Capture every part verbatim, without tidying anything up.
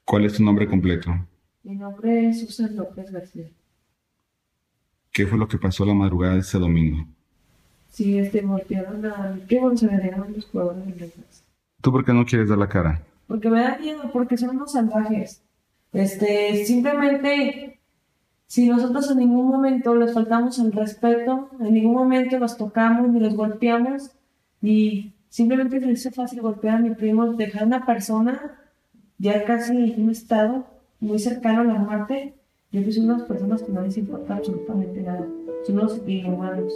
¿Cuál es tu nombre completo? Mi nombre es Susan López García. ¿Qué fue lo que pasó la madrugada de ese domingo? Sí, este, golpearon a mi primo, se agredieron los jugadores del Texas. ¿Tú por qué no quieres dar la cara? Porque me da miedo, porque son unos salvajes. Este, simplemente, si nosotros en ningún momento les faltamos el respeto, en ningún momento los tocamos ni los golpeamos, y simplemente se les hizo fácil golpear a mi primo, dejar a una persona ya casi en un estado muy cercano a la muerte. Yo creo que son unas personas que no les importa absolutamente nada. Son unos inhumanos.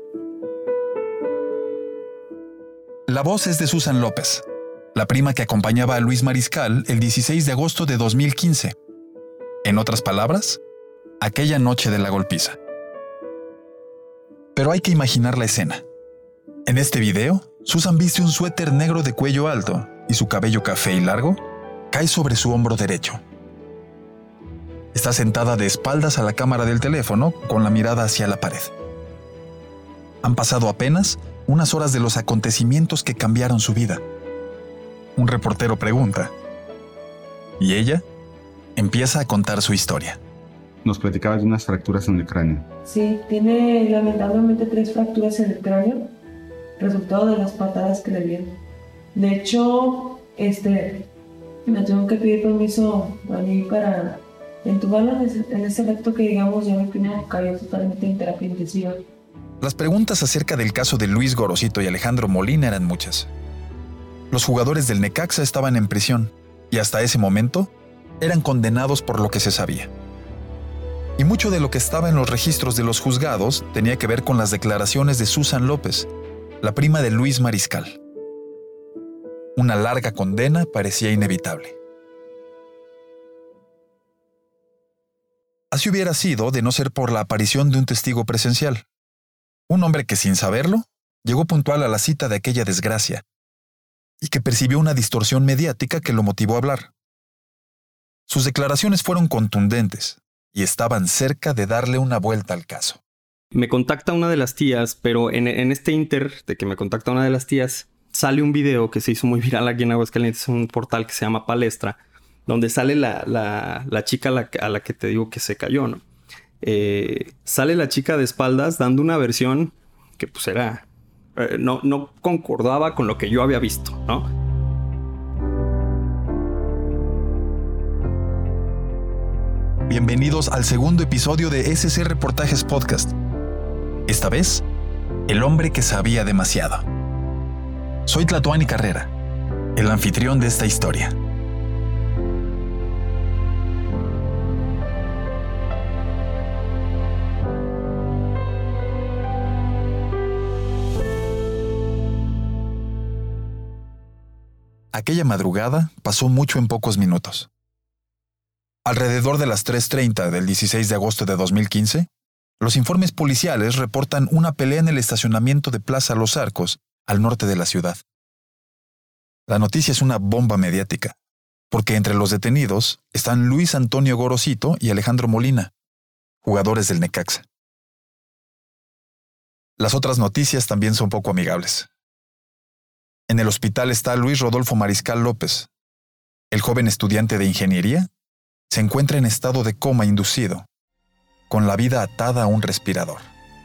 La voz es de Susan López, la prima que acompañaba a Luis Mariscal el dieciséis de agosto de dos mil quince. En otras palabras, aquella noche de la golpiza. Pero hay que imaginar la escena. En este video, Susan viste un suéter negro de cuello alto y su cabello café y largo cae sobre su hombro derecho. Está sentada de espaldas a la cámara del teléfono con la mirada hacia la pared. Han pasado apenas unas horas de los acontecimientos que cambiaron su vida. Un reportero pregunta, y ella empieza a contar su historia. Nos platicabas de unas fracturas en el cráneo. Sí, tiene lamentablemente tres fracturas en el cráneo, resultado de las patadas que le dieron. De hecho, este, me tengo que pedir permiso a mí para entubarlo en ese, en ese acto que, digamos, ya mi primo cayó totalmente en terapia intensiva. Las preguntas acerca del caso de Luis Gorosito y Alejandro Molina eran muchas. Los jugadores del Necaxa estaban en prisión y hasta ese momento eran condenados por lo que se sabía. Y mucho de lo que estaba en los registros de los juzgados tenía que ver con las declaraciones de Susan López, la prima de Luis Mariscal. Una larga condena parecía inevitable. Así hubiera sido de no ser por la aparición de un testigo presencial. Un hombre que, sin saberlo, llegó puntual a la cita de aquella desgracia y que percibió una distorsión mediática que lo motivó a hablar. Sus declaraciones fueron contundentes y estaban cerca de darle una vuelta al caso. Me contacta una de las tías, pero en, en este inter de que me contacta una de las tías, sale un video que se hizo muy viral aquí en Aguascalientes, un portal que se llama Palestra, donde sale la, la, la chica a la, a la que te digo que se cayó, ¿no? Eh, sale la chica de espaldas dando una versión que pues era... Eh, no, no concordaba con lo que yo había visto, ¿no? Bienvenidos al segundo episodio de S C Reportajes Podcast. Esta vez, el hombre que sabía demasiado. Soy Tlatuani Carrera, el anfitrión de esta historia. Aquella madrugada pasó mucho en pocos minutos. Alrededor de las tres treinta del dieciséis de agosto de dos mil quince, los informes policiales reportan una pelea en el estacionamiento de Plaza Los Arcos, al norte de la ciudad. La noticia es una bomba mediática, porque entre los detenidos están Luis Antonio Gorosito y Alejandro Molina, jugadores del Necaxa. Las otras noticias también son poco amigables. En el hospital está Luis Rodolfo Mariscal López. El joven estudiante de ingeniería se encuentra en estado de coma inducido, con la vida atada a un respirador.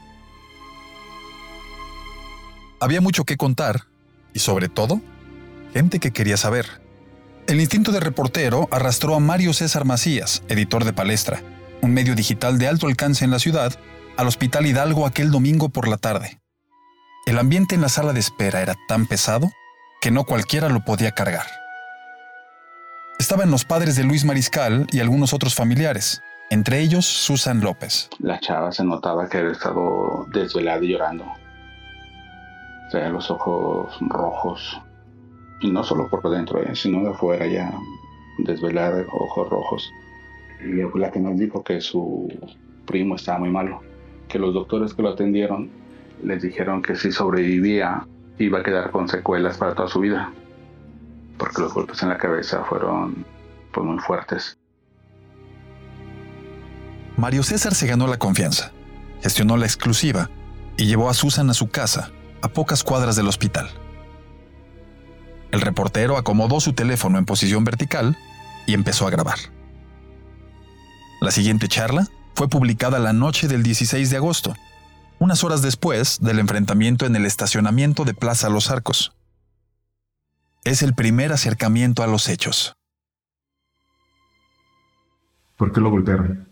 Había mucho que contar y, sobre todo, gente que quería saber. El instinto de reportero arrastró a Mario César Macías, editor de Palestra, un medio digital de alto alcance en la ciudad, al Hospital Hidalgo aquel domingo por la tarde. El ambiente en la sala de espera era tan pesado que no cualquiera lo podía cargar. Estaban los padres de Luis Mariscal y algunos otros familiares, entre ellos Susan López. La chava se notaba que había estado desvelada y llorando. Tenía los ojos rojos, y no solo por dentro, ¿eh? sino de afuera ya, desvelada, ojos rojos. Y fue la que nos dijo que su primo estaba muy malo, que los doctores que lo atendieron les dijeron que si sobrevivía iba a quedar con secuelas para toda su vida, porque los golpes en la cabeza fueron pues, muy fuertes. Mario César se ganó la confianza, gestionó la exclusiva y llevó a Susan a su casa, a pocas cuadras del hospital. El reportero acomodó su teléfono en posición vertical y empezó a grabar. La siguiente charla fue publicada la noche del dieciséis de agosto, unas horas después del enfrentamiento en el estacionamiento de Plaza Los Arcos. Es el primer acercamiento a los hechos. ¿Por qué lo golpearon?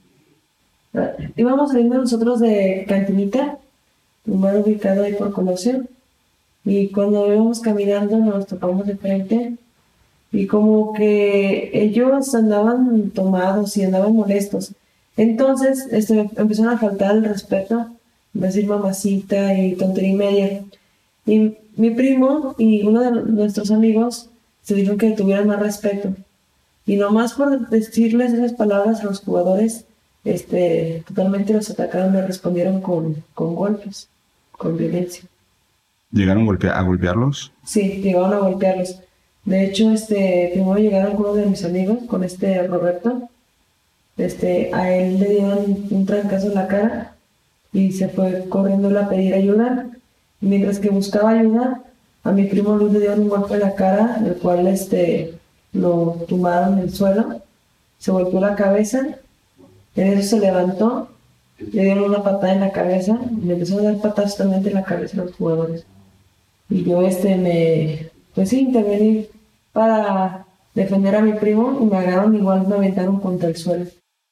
Íbamos saliendo nosotros de Cantinita, un bar ubicado ahí por Colosio, y cuando íbamos caminando nos topamos de frente y como que ellos andaban tomados y andaban molestos. Entonces este, empezaron a faltar el respeto, decir mamacita y tontería y media. Y mi primo y uno de nuestros amigos se dijeron que tuvieran más respeto. Y nomás por decirles esas palabras a los jugadores, este, totalmente los atacaron y respondieron con, con golpes, con violencia. ¿Llegaron golpea- a golpearlos? Sí, llegaron a golpearlos. De hecho, este, primero llegaron con uno de mis amigos, con este Roberto. Este, a él le dieron un trancazo en la cara y se fue corriendo a pedir ayuda. Mientras que buscaba ayuda, a mi primo Luis le dieron un golpe en la cara, el cual este, lo tumbaron en el suelo. Se golpeó la cabeza, en eso se levantó, le dieron una patada en la cabeza y le empezó a dar patadas totalmente en la cabeza a los jugadores. Y yo este me, pues sí, intervení para defender a mi primo y me agarraron igual, me aventaron contra el suelo.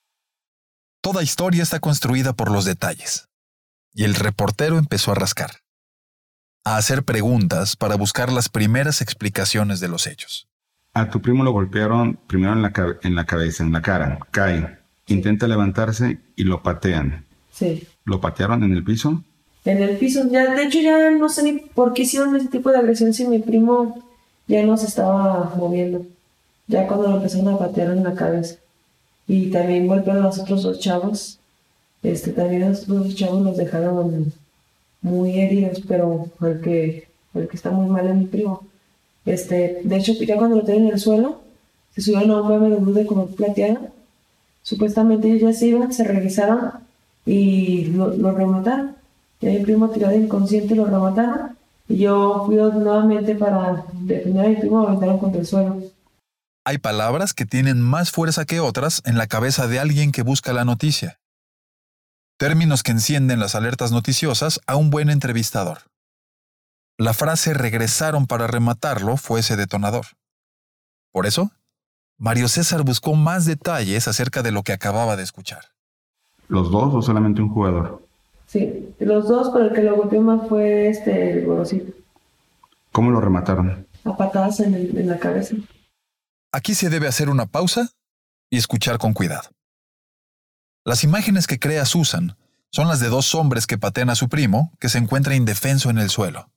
Toda historia está construida por los detalles. Y el reportero empezó a rascar, a hacer preguntas para buscar las primeras explicaciones de los hechos. A tu primo lo golpearon primero en la, cabe- en la cabeza, en la cara. Cae, intenta levantarse y lo patean. Sí. ¿Lo patearon en el piso? En el piso, ya, de hecho ya no sé ni por qué hicieron ese tipo de agresión si mi primo ya no se estaba moviendo. Ya cuando lo empezaron a patear en la cabeza. Y también golpearon a los otros dos chavos. Este, también a los otros dos chavos los dejaron muy heridos, pero el que, el que está muy mal es mi primo. Este, de hecho, ya cuando lo tienen en el suelo, se subieron a un B M W de color plateado. Supuestamente ellos ya se iban, se regresaron y lo, lo remataron. Y a mi primo tirado inconsciente lo remataron. Y yo fui nuevamente para defender a mi primo, lo aventaron contra el suelo. Hay palabras que tienen más fuerza que otras en la cabeza de alguien que busca la noticia. Términos que encienden las alertas noticiosas a un buen entrevistador. La frase "regresaron para rematarlo" fue ese detonador. Por eso, Mario César buscó más detalles acerca de lo que acababa de escuchar. ¿Los dos o solamente un jugador? Sí, los dos, pero el que lo golpeó más fue este, el Gorosito. ¿Cómo lo remataron? A patadas en, el, en la cabeza. Aquí se debe hacer una pausa y escuchar con cuidado. Las imágenes que crea Susan son las de dos hombres que patean a su primo, que se encuentra indefenso en el suelo.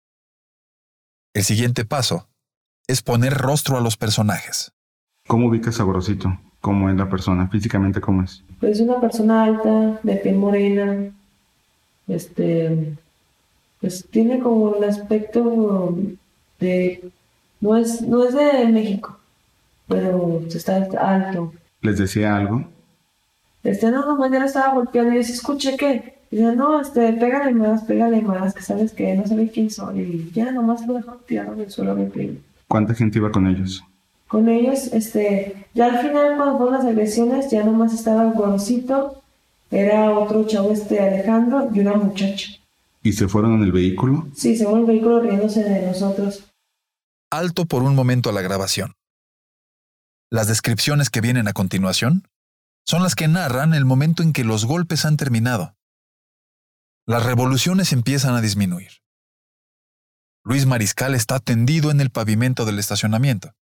El siguiente paso es poner rostro a los personajes. ¿Cómo ubicas a Gorosito? ¿Cómo es la persona? ¿Físicamente cómo es? Pues una persona alta, de piel morena, este, pues tiene como el aspecto de, no es, no es de México, pero está alto. ¿Les decía algo? Este, no, nomás ya lo estaba golpeando y yo sí escuché que, dice, no, este, pégale más, pégale más, que sabes que no sabe quién soy, y ya nomás lo dejó tirado en el suelo a mi primo. ¿Cuánta gente iba con ellos? Con ellos, este, ya al final cuando fueron las agresiones, ya nomás estaba el Gorosito, era otro chavo, este, Alejandro, y una muchacha. ¿Y se fueron en el vehículo? Sí, se fue el vehículo riéndose de nosotros. Alto por un momento a la grabación. Las descripciones que vienen a continuación son las que narran el momento en que los golpes han terminado. Las revoluciones empiezan a disminuir. Luis Mariscal está tendido en el pavimento del estacionamiento.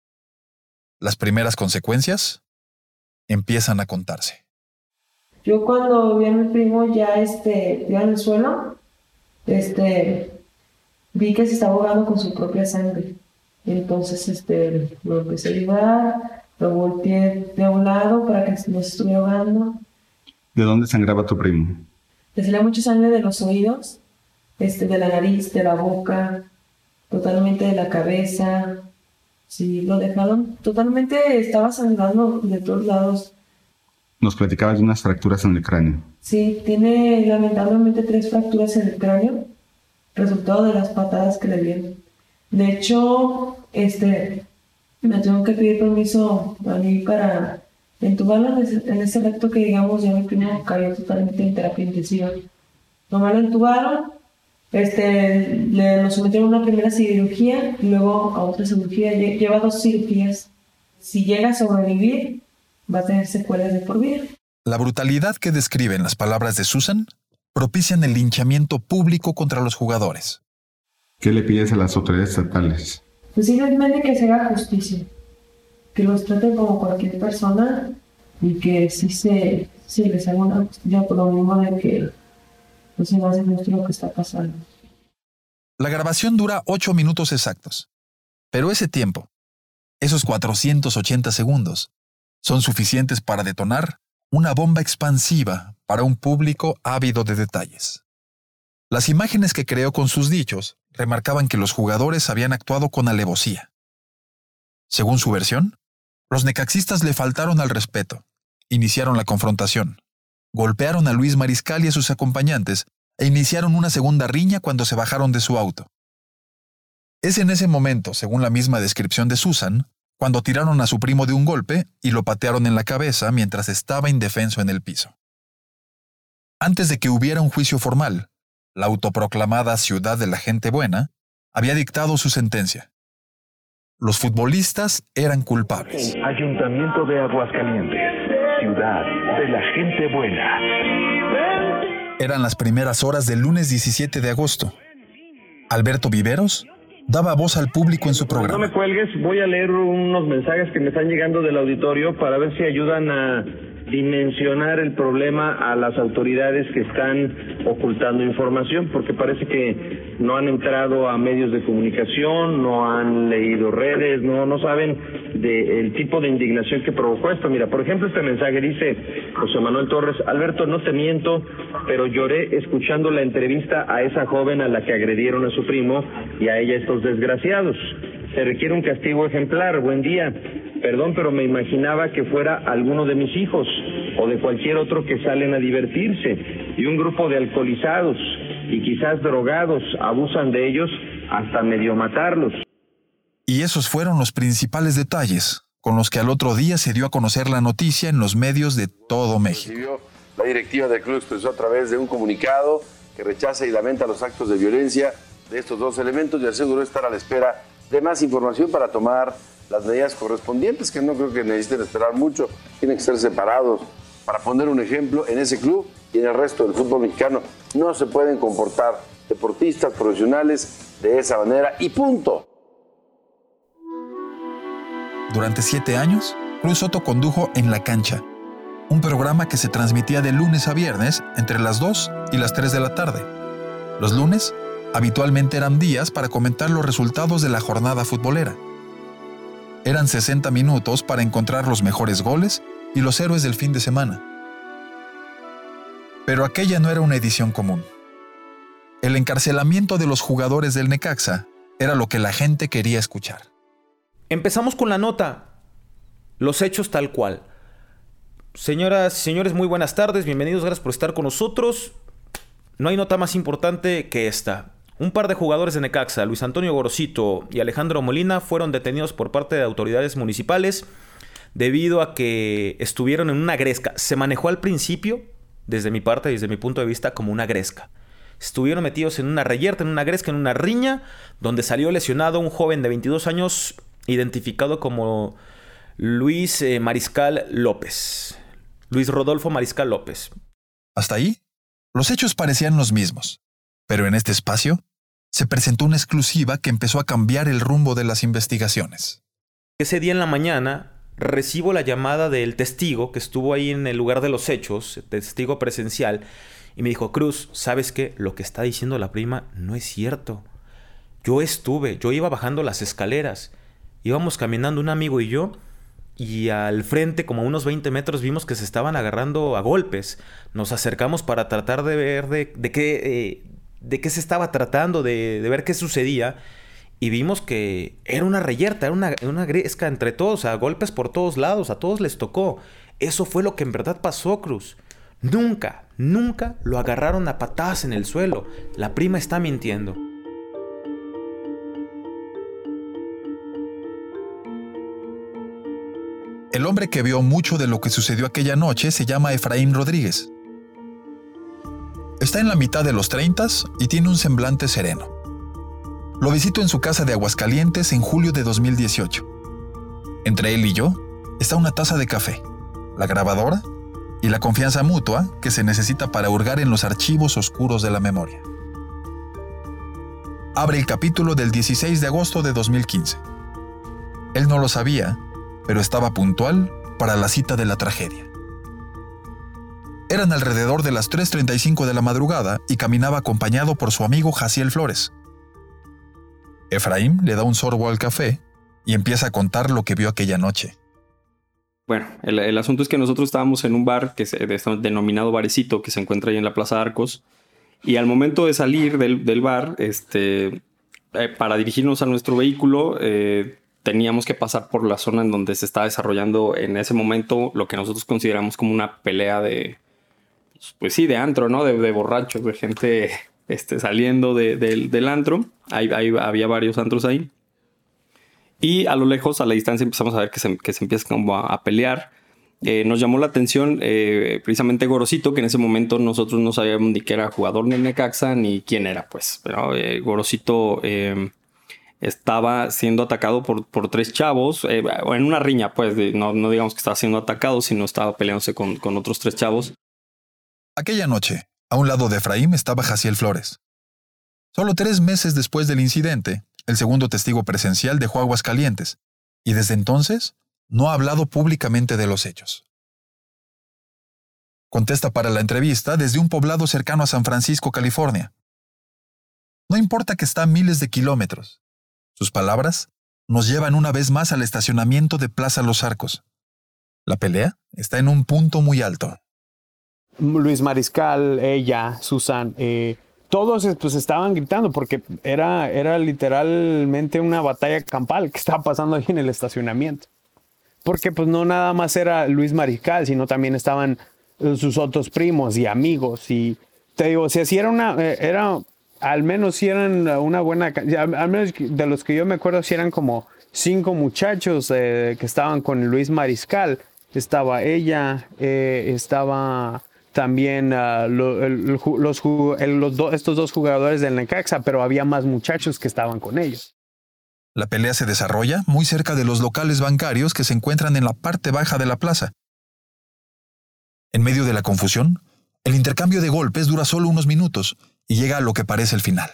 Las primeras consecuencias empiezan a contarse. Yo cuando vi a mi primo ya este, tirado en el suelo, este, vi que se estaba ahogando con su propia sangre. Entonces este, lo empecé a ayudar, lo volteé de un lado para que no se estuviera ahogando. ¿De dónde sangraba tu primo? Le salía mucha sangre de los oídos, este, de la nariz, de la boca, totalmente de la cabeza. Sí, lo dejaron, totalmente estaba sangrando de todos lados. Nos platicabas de unas fracturas en el cráneo. Sí, tiene lamentablemente tres fracturas en el cráneo, resultado de las patadas que le dieron. De hecho, este, Me tengo que pedir permiso a mí para entubarlo en ese, en ese recto que, digamos, ya mi primo cayó totalmente en terapia intensiva. Nomás lo entubaron, este, le, lo sometieron a una primera cirugía y luego a otra cirugía. Lleva dos cirugías. Si llega a sobrevivir, va a tener secuelas de por vida. La brutalidad que describen las palabras de Susan propician el linchamiento público contra los jugadores. ¿Qué le pides a las autoridades estatales? Pues simplemente que se haga justicia, que los traten como cualquier persona y que sí se, sí les haga una justicia por lo mismo de que no se me hace justo lo que está pasando. La grabación dura ocho minutos exactos, pero ese tiempo, esos cuatrocientos ochenta segundos, son suficientes para detonar una bomba expansiva para un público ávido de detalles. Las imágenes que creó con sus dichos remarcaban que los jugadores habían actuado con alevosía. Según su versión, los necaxistas le faltaron al respeto, iniciaron la confrontación, golpearon a Luis Mariscal y a sus acompañantes e iniciaron una segunda riña cuando se bajaron de su auto. Es en ese momento, según la misma descripción de Susan, cuando tiraron a su primo de un golpe y lo patearon en la cabeza mientras estaba indefenso en el piso. Antes de que hubiera un juicio formal, la autoproclamada Ciudad de la Gente Buena había dictado su sentencia. Los futbolistas eran culpables. Ayuntamiento de Aguascalientes, Ciudad de la Gente Buena. Eran las primeras horas del lunes diecisiete de agosto. Alberto Viveros daba voz al público en su programa. No me cuelgues, voy a leer unos mensajes que me están llegando del auditorio para ver si ayudan a dimensionar el problema a las autoridades que están ocultando información, porque parece que no han entrado a medios de comunicación, no han leído redes, no, no saben del tipo de indignación que provocó esto. Mira, por ejemplo, este mensaje dice José Manuel Torres: Alberto, no te miento, pero lloré escuchando la entrevista a esa joven a la que agredieron a su primo y a ella estos desgraciados. Se requiere un castigo ejemplar. Buen día. Perdón, pero me imaginaba que fuera alguno de mis hijos o de cualquier otro que salen a divertirse, y un grupo de alcoholizados y quizás drogados abusan de ellos hasta medio matarlos. Y esos fueron los principales detalles con los que al otro día se dio a conocer la noticia en los medios de todo México. La directiva del club expresó a través de un comunicado que rechaza y lamenta los actos de violencia de estos dos elementos y aseguró estar a la espera de más información para tomar las medidas correspondientes, que no creo que necesiten esperar mucho, tienen que ser separados. Para poner un ejemplo, en ese club y en el resto del fútbol mexicano no se pueden comportar deportistas profesionales de esa manera y punto. Durante siete años, Cruz Soto condujo En la Cancha, un programa que se transmitía de lunes a viernes entre las dos y las tres de la tarde. Los lunes habitualmente eran días para comentar los resultados de la jornada futbolera. Eran sesenta minutos para encontrar los mejores goles y los héroes del fin de semana. Pero aquella no era una edición común. El encarcelamiento de los jugadores del Necaxa era lo que la gente quería escuchar. Empezamos con la nota. Los hechos tal cual. Señoras y señores, muy buenas tardes. Bienvenidos, gracias por estar con nosotros. No hay nota más importante que esta. Un par de jugadores de Necaxa, Luis Antonio Gorosito y Alejandro Molina, fueron detenidos por parte de autoridades municipales debido a que estuvieron en una gresca. Se manejó al principio, desde mi parte, desde mi punto de vista, como una gresca. Estuvieron metidos en una reyerta, en una gresca, en una riña, donde salió lesionado un joven de veintidós años, identificado como Luis eh, Mariscal López. Luis Rodolfo Mariscal López. Hasta ahí, los hechos parecían los mismos. Pero en este espacio, se presentó una exclusiva que empezó a cambiar el rumbo de las investigaciones. Ese día en la mañana recibo la llamada del testigo que estuvo ahí en el lugar de los hechos, testigo presencial, y me dijo: Cruz, ¿sabes qué? Lo que está diciendo la prima no es cierto. Yo estuve, yo iba bajando las escaleras, íbamos caminando un amigo y yo, y al frente, como a unos veinte metros, vimos que se estaban agarrando a golpes. Nos acercamos para tratar de ver de, de qué... Eh, de qué se estaba tratando, de, de ver qué sucedía, y vimos que era una reyerta, era una, una gresca entre todos, a golpes por todos lados, a todos les tocó. Eso fue lo que en verdad pasó, Cruz. Nunca, nunca lo agarraron a patadas en el suelo. La prima está mintiendo. El hombre que vio mucho de lo que sucedió aquella noche se llama Efraín Rodríguez. Está en la mitad de los treintas y tiene un semblante sereno. Lo visito en su casa de Aguascalientes en julio de dos mil dieciocho. Entre él y yo está una taza de café, la grabadora y la confianza mutua que se necesita para hurgar en los archivos oscuros de la memoria. Abre el capítulo del dieciséis de agosto de dos mil quince. Él no lo sabía, pero estaba puntual para la cita de la tragedia. Eran alrededor de las tres treinta y cinco de la madrugada y caminaba acompañado por su amigo Jaciel Flores. Efraín le da un sorbo al café y empieza a contar lo que vio aquella noche. Bueno, el, el asunto es que nosotros estábamos en un bar que se denominado Barecito, que se encuentra ahí en la Plaza Arcos, y al momento de salir del, del bar, este, eh, para dirigirnos a nuestro vehículo, eh, teníamos que pasar por la zona en donde se estaba desarrollando en ese momento lo que nosotros consideramos como una pelea de, pues sí, de antro, ¿no? De, de borrachos, de gente este, saliendo de, de, del antro. Ahí, ahí había varios antros ahí. Y a lo lejos, a la distancia, empezamos a ver que se, que se empieza como a, a pelear. Eh, nos llamó la atención eh, precisamente Gorosito, que en ese momento nosotros no sabíamos ni que era jugador del Necaxa ni quién era, pues. Pero eh, Gorosito eh, estaba siendo atacado por, por tres chavos, eh, en una riña, pues. De, no, no digamos que estaba siendo atacado, sino estaba peleándose con, con otros tres chavos. Aquella noche, a un lado de Efraín estaba Jaciel Flores. Solo tres meses después del incidente, el segundo testigo presencial dejó Aguascalientes, y desde entonces no ha hablado públicamente de los hechos. Contesta para la entrevista desde un poblado cercano a San Francisco, California. No importa que está a miles de kilómetros. Sus palabras nos llevan una vez más al estacionamiento de Plaza Los Arcos. La pelea está en un punto muy alto. Luis Mariscal, ella, Susan, eh, todos pues estaban gritando porque era, era literalmente una batalla campal que estaba pasando ahí en el estacionamiento. Porque pues no nada más era Luis Mariscal, sino también estaban sus otros primos y amigos. Y te digo, si así era una, era, al menos si eran una buena, al menos de los que yo me acuerdo, si eran como cinco muchachos eh, que estaban con Luis Mariscal. Estaba ella, eh, estaba también uh, lo, el, los, el, los do, estos dos jugadores del Necaxa, pero había más muchachos que estaban con ellos. La pelea se desarrolla muy cerca de los locales bancarios que se encuentran en la parte baja de la plaza. En medio de la confusión, el intercambio de golpes dura solo unos minutos y llega a lo que parece el final.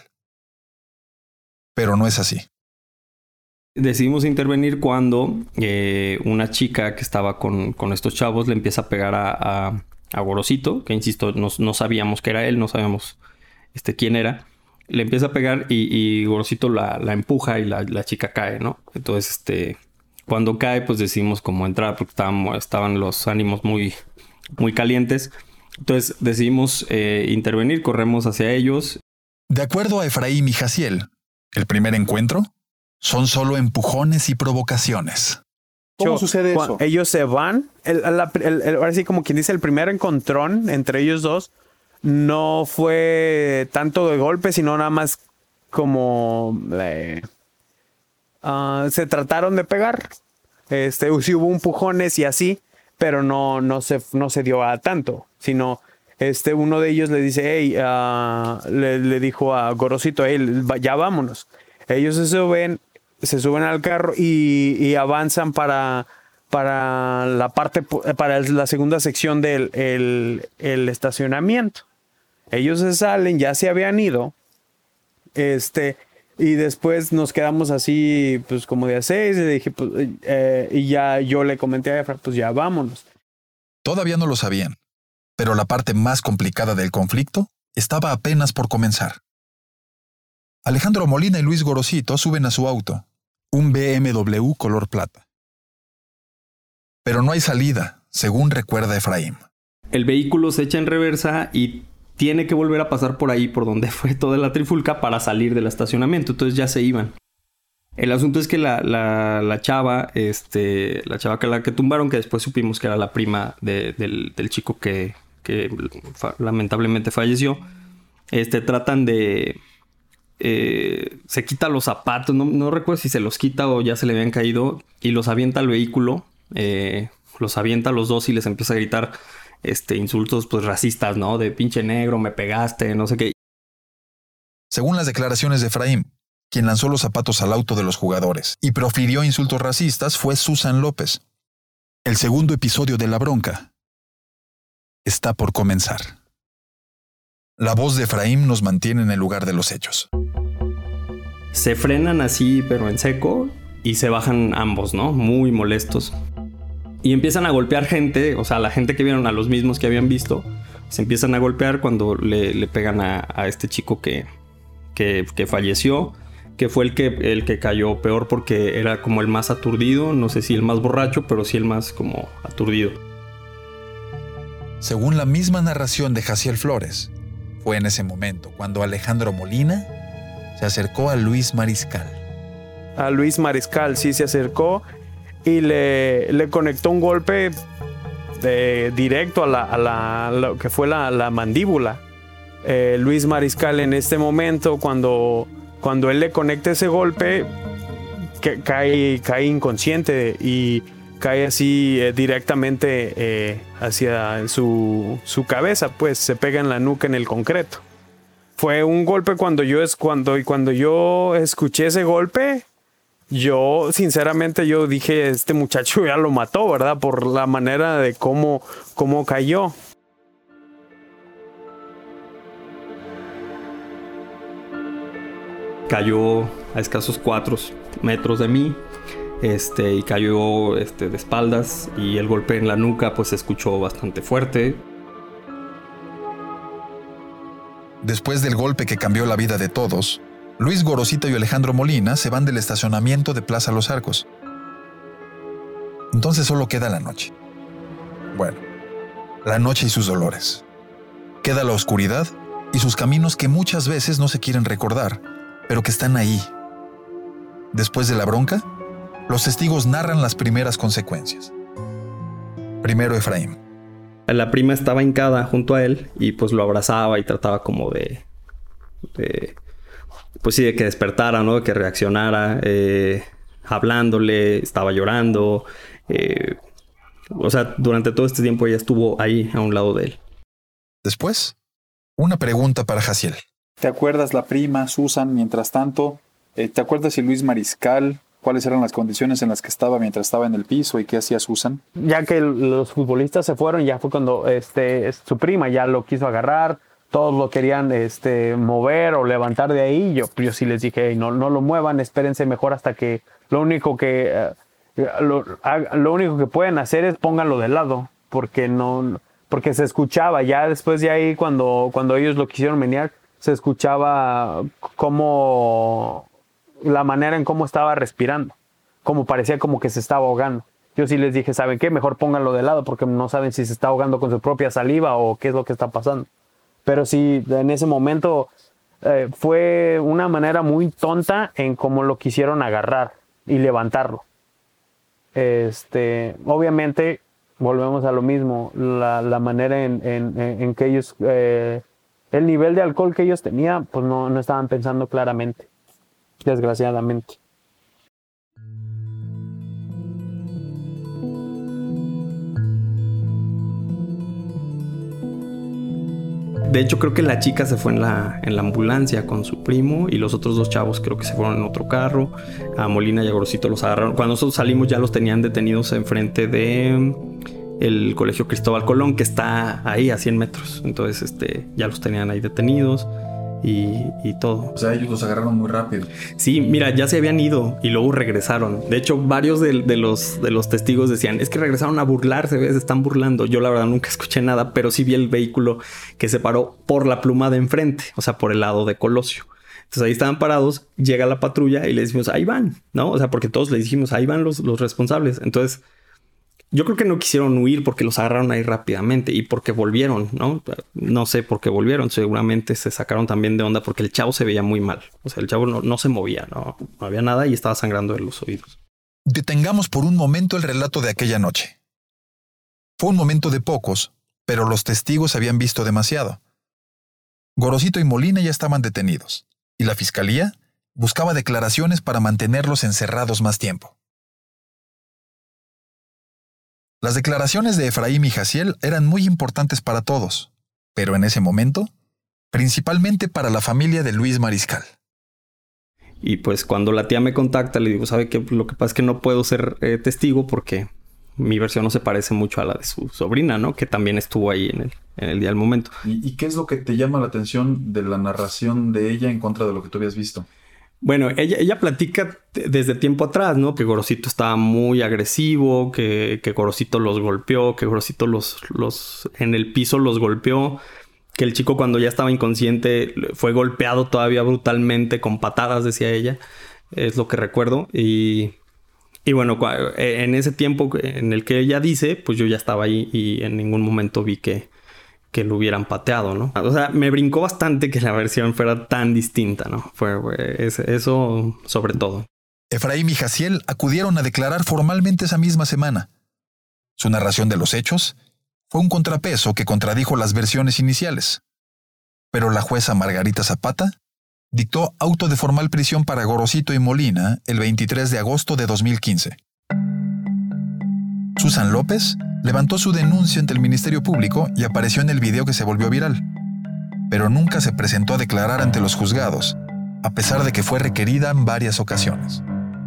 Pero no es así. Decidimos intervenir cuando eh, una chica que estaba con, con estos chavos le empieza a pegar a, a, a Gorosito, que insisto, no, no sabíamos que era él, no sabíamos este, quién era. Le empieza a pegar y, y Gorosito la, la empuja y la, la chica cae, ¿no? Entonces, este, cuando cae, pues decidimos como entrar porque estaban, estaban los ánimos muy, muy calientes. Entonces decidimos eh, intervenir, corremos hacia ellos. De acuerdo a Efraín y Jaciel, el primer encuentro son solo empujones y provocaciones. ¿Cómo Yo, sucede eso? Ellos se van, el, el, el, el, ahora sí como quien dice, el primer encontrón entre ellos dos no fue tanto de golpe, sino nada más como eh, uh, se trataron de pegar. Este, sí hubo empujones y así, pero no, no, se, no se dio a tanto, sino este, uno de ellos le dice, hey, uh, le, le dijo a Gorosito, hey, ya vámonos. Ellos se suben, se suben al carro y, y avanzan para, para la parte, para la segunda sección del el, el estacionamiento. Ellos se salen, ya se habían ido, este, y después nos quedamos así, pues como de a seis, y le dije, pues, eh, y ya yo le comenté a Efra, pues ya vámonos. Todavía no lo sabían, pero la parte más complicada del conflicto estaba apenas por comenzar. Alejandro Molina y Luis Gorosito suben a su auto, un B M W color plata. Pero no hay salida, según recuerda Efraín. El vehículo se echa en reversa y tiene que volver a pasar por ahí, por donde fue toda la trifulca, para salir del estacionamiento. Entonces ya se iban. El asunto es que la, la, la chava, este, la chava que la que tumbaron, que después supimos que era la prima de, del, del chico que, que fa, lamentablemente falleció, este, tratan de... Eh, se quita los zapatos, no, no recuerdo si se los quita o ya se le habían caído, y los avienta al vehículo eh, los avienta a los dos y les empieza a gritar este, insultos pues racistas, ¿no? De pinche negro, me pegaste, no sé qué. Según las declaraciones de Efraín, quien lanzó los zapatos al auto de los jugadores y profirió insultos racistas fue Susan López. El segundo episodio de La Bronca está por comenzar. La voz de Efraín nos mantiene en el lugar de los hechos. Se frenan así, pero en seco, y se bajan ambos, ¿no? Muy molestos. Y empiezan a golpear gente, o sea, la gente que vieron, a los mismos que habían visto, se empiezan a golpear cuando le, le pegan a, a este chico que, que, que falleció, que fue el que, el que cayó peor porque era como el más aturdido, no sé si el más borracho, pero sí el más como aturdido. Según la misma narración de Jaciel Flores, fue en ese momento cuando Alejandro Molina se acercó a Luis Mariscal. A Luis Mariscal sí se acercó y le, le conectó un golpe de, directo a, la, a la, lo que fue la, la mandíbula. Eh, Luis Mariscal en este momento, cuando, cuando él le conecta ese golpe, que, cae, cae inconsciente y cae así eh, directamente eh, hacia su, su cabeza, pues se pega en la nuca en el concreto. Fue un golpe cuando yo, es, cuando, cuando yo escuché ese golpe, yo sinceramente yo dije, este muchacho ya lo mató, ¿verdad? Por la manera de cómo, cómo cayó. Cayó a escasos cuatro metros de mí. Este, y cayó este, de espaldas, y el golpe en la nuca pues se escuchó bastante fuerte. Después del golpe que cambió la vida de todos, Luis Gorosito y Alejandro Molina se van del estacionamiento de Plaza Los Arcos. Entonces solo queda la noche. Bueno, la noche y sus dolores. Queda la oscuridad y sus caminos que muchas veces no se quieren recordar, pero que están ahí. Después de la bronca, los testigos narran las primeras consecuencias. Primero Efraín. La prima estaba hincada junto a él y pues lo abrazaba y trataba como de... de pues sí, de que despertara, ¿no? De que reaccionara, eh, hablándole, estaba llorando. Eh, o sea, durante todo este tiempo ella estuvo ahí a un lado de él. Después, una pregunta para Jaciel. ¿Te acuerdas la prima, Susan, mientras tanto? Eh, ¿Te acuerdas si Luis Mariscal, cuáles eran las condiciones en las que estaba mientras estaba en el piso y qué hacía Susan? Ya que los futbolistas se fueron, ya fue cuando este, su prima ya lo quiso agarrar, todos lo querían este, mover o levantar de ahí. Yo, yo sí les dije, hey, no, no lo muevan, espérense mejor hasta que lo único que, uh, lo, lo único que pueden hacer es pónganlo de lado, porque, no, porque se escuchaba, ya después de ahí cuando, cuando ellos lo quisieron menear, se escuchaba como la manera en cómo estaba respirando, como parecía como que se estaba ahogando. Yo sí les dije, ¿saben qué? Mejor pónganlo de lado porque no saben si se está ahogando con su propia saliva o qué es lo que está pasando. Pero sí, en ese momento eh, fue una manera muy tonta en cómo lo quisieron agarrar y levantarlo. Este, obviamente, volvemos a lo mismo, la, la manera en, en, en que ellos, eh, el nivel de alcohol que ellos tenían, pues no, no estaban pensando claramente. Desgraciadamente. De hecho, creo que la chica se fue en la, en la ambulancia con su primo y los otros dos chavos creo que se fueron en otro carro. A Molina y a Gorosito los agarraron. Cuando nosotros salimos ya los tenían detenidos enfrente de el Colegio Cristóbal Colón, que está ahí a cien metros. Entonces este, ya los tenían ahí detenidos. Y, y todo. O sea, ellos los agarraron muy rápido. Sí, mira, ya se habían ido y luego regresaron. De hecho, varios de, de, los, de los testigos decían, es que regresaron a burlarse, se están burlando. Yo la verdad nunca escuché nada, pero sí vi el vehículo que se paró por la pluma de enfrente, o sea, por el lado de Colosio. Entonces ahí estaban parados, llega la patrulla y le decimos, ahí van, ¿no? O sea, porque todos le dijimos, ahí van los, los responsables. Entonces, yo creo que no quisieron huir porque los agarraron ahí rápidamente y porque volvieron, ¿no? No sé por qué volvieron. Seguramente se sacaron también de onda porque el chavo se veía muy mal. O sea, el chavo no, no se movía, ¿no? No había nada y estaba sangrando de los oídos. Detengamos por un momento el relato de aquella noche. Fue un momento de pocos, pero los testigos habían visto demasiado. Gorosito y Molina ya estaban detenidos y la fiscalía buscaba declaraciones para mantenerlos encerrados más tiempo. Las declaraciones de Efraín y Jaciel eran muy importantes para todos, pero en ese momento, principalmente para la familia de Luis Mariscal. Y pues cuando la tía me contacta, le digo, ¿sabe qué? Lo que pasa es que no puedo ser eh, testigo porque mi versión no se parece mucho a la de su sobrina, ¿no? Que también estuvo ahí en el, en el día del momento. ¿Y, ¿Y qué es lo que te llama la atención de la narración de ella en contra de lo que tú habías visto? Bueno, ella, ella platica desde tiempo atrás, ¿no? Que Gorosito estaba muy agresivo, que, que Gorosito los golpeó, que Gorosito los, los en el piso los golpeó, que el chico cuando ya estaba inconsciente fue golpeado todavía brutalmente con patadas, decía ella. Es lo que recuerdo. Y, y bueno, en ese tiempo en el que ella dice, pues yo ya estaba ahí y en ningún momento vi que, que lo hubieran pateado, ¿no? O sea, me brincó bastante que la versión fuera tan distinta, ¿no? Fue, fue eso sobre todo. Efraín y Jaciel acudieron a declarar formalmente esa misma semana. Su narración de los hechos fue un contrapeso que contradijo las versiones iniciales. Pero la jueza Margarita Zapata dictó auto de formal prisión para Gorosito y Molina el veintitrés de agosto de dos mil quince. Susan López levantó su denuncia ante el Ministerio Público y apareció en el video que se volvió viral. Pero nunca se presentó a declarar ante los juzgados, a pesar de que fue requerida en varias ocasiones.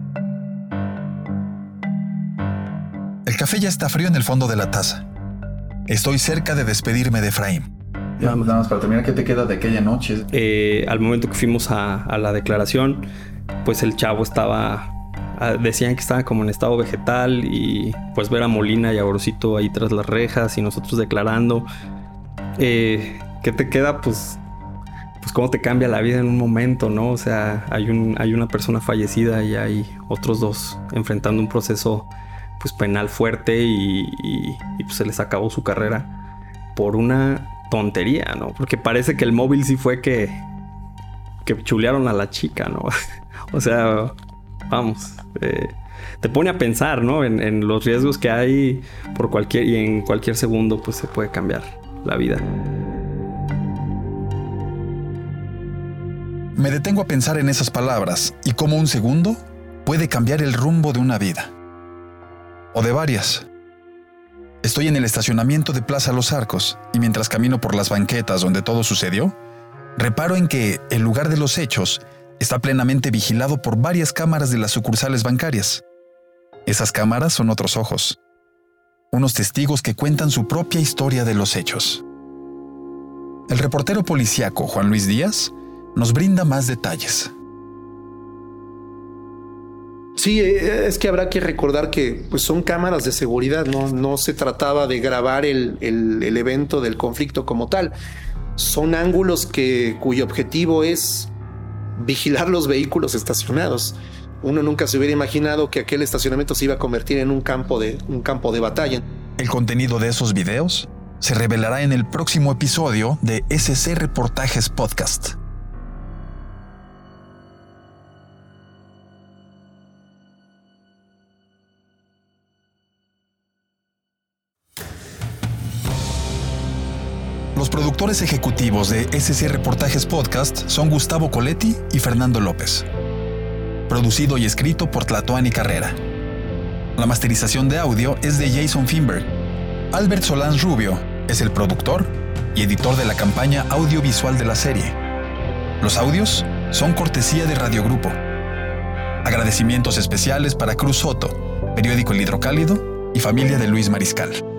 El café ya está frío en el fondo de la taza. Estoy cerca de despedirme de Efraín. Ya, nada más para terminar, ¿qué te queda de aquella noche? Eh, al momento que fuimos a, a la declaración, pues el chavo estaba... Decían que estaba como en estado vegetal y pues ver a Molina y a Gorosito ahí tras las rejas y nosotros declarando. Eh, ¿Qué te queda? Pues, pues cómo te cambia la vida en un momento, ¿no? O sea, hay, un, hay una persona fallecida y hay otros dos enfrentando un proceso pues penal fuerte y, y, y pues se les acabó su carrera por una tontería, ¿no? Porque parece que el móvil sí fue que, que chulearon a la chica, ¿no? O sea... Vamos, eh, te pone a pensar, ¿no? En, en los riesgos que hay por cualquier y en cualquier segundo, pues se puede cambiar la vida. Me detengo a pensar en esas palabras y cómo un segundo puede cambiar el rumbo de una vida. O de varias. Estoy en el estacionamiento de Plaza Los Arcos y mientras camino por las banquetas donde todo sucedió, reparo en que el lugar de los hechos está plenamente vigilado por varias cámaras de las sucursales bancarias. Esas cámaras son otros ojos. Unos testigos que cuentan su propia historia de los hechos. El reportero policíaco Juan Luis Díaz nos brinda más detalles. Sí, es que habrá que recordar que pues, son cámaras de seguridad, no, no se trataba de grabar el, el, el evento del conflicto como tal. Son ángulos que, cuyo objetivo es vigilar los vehículos estacionados. Uno nunca se hubiera imaginado que aquel estacionamiento se iba a convertir en un campo de, un campo de batalla. El contenido de esos videos se revelará en el próximo episodio de S C Reportajes Podcast. Los productores ejecutivos de S C Reportajes Podcast son Gustavo Coletti y Fernando López. Producido y escrito por Tlatoani Carrera. La masterización de audio es de Jason Finberg. Albert Solans Rubio es el productor y editor de la campaña audiovisual de la serie. Los audios son cortesía de Radio Grupo. Agradecimientos especiales para Cruz Soto, Periódico El Hidrocálido y familia de Luis Mariscal.